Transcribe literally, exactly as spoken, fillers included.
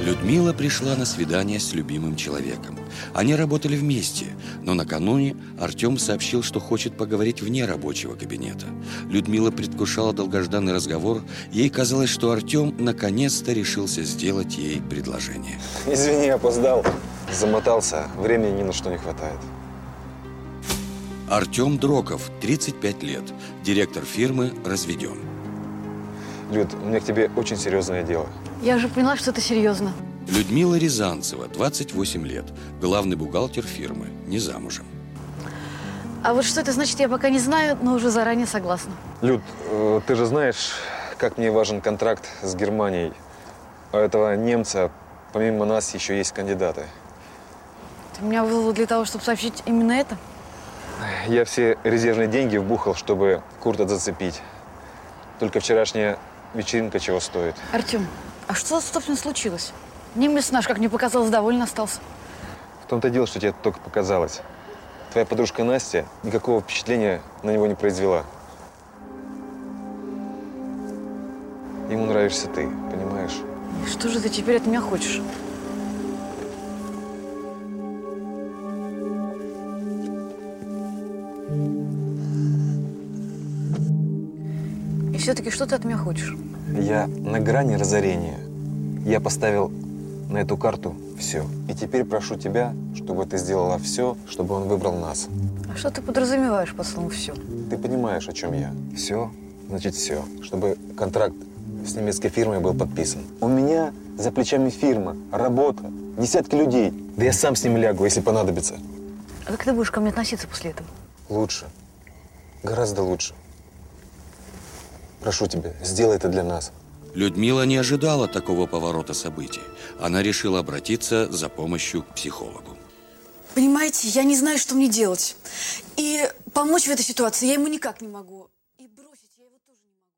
Людмила пришла на свидание с любимым человеком. Они работали вместе, но накануне Артем сообщил, что хочет поговорить вне рабочего кабинета. Людмила предвкушала долгожданный разговор. Ей казалось, что Артем наконец-то решился сделать ей предложение. Извини, опоздал. Замотался. Времени ни на что не хватает. Артем Дроков, тридцать пять лет. Директор фирмы, разведен. Люд, у меня к тебе очень серьезное дело. Я уже поняла, что это серьезно. Людмила Рязанцева, двадцать восемь лет. Главный бухгалтер фирмы, не замужем. А вот что это значит, я пока не знаю, но уже заранее согласна. Люд, э, ты же знаешь, как мне важен контракт с Германией. У этого немца, помимо нас, еще есть кандидаты. Ты меня вызвал для того, чтобы сообщить именно это? Я все резервные деньги вбухал, чтобы Курта зацепить. Только вчерашняя вечеринка чего стоит. Артем, а что, собственно, случилось? Немец наш, как мне показалось, доволен остался. В том-то дело, что тебе только показалось. Твоя подружка Настя никакого впечатления на него не произвела. Ему нравишься ты, понимаешь? И что же ты теперь от меня хочешь? И все-таки что ты от меня хочешь? Я на грани разорения. Я поставил на эту карту все. И теперь прошу тебя, чтобы ты сделала все, чтобы он выбрал нас. А что ты подразумеваешь под словом «все»? Ты понимаешь, о чем я? Все, значит все. Чтобы контракт с немецкой фирмой был подписан. У меня за плечами фирма, работа, десятки людей. Да я сам с ним лягу, если понадобится. А как ты будешь ко мне относиться после этого? Лучше. Гораздо лучше. Прошу тебя, сделай это для нас. Людмила не ожидала такого поворота событий. Она решила обратиться за помощью к психологу. Понимаете, я не знаю, что мне делать. И помочь в этой ситуации я ему никак не могу. И бросить я его тоже не могу.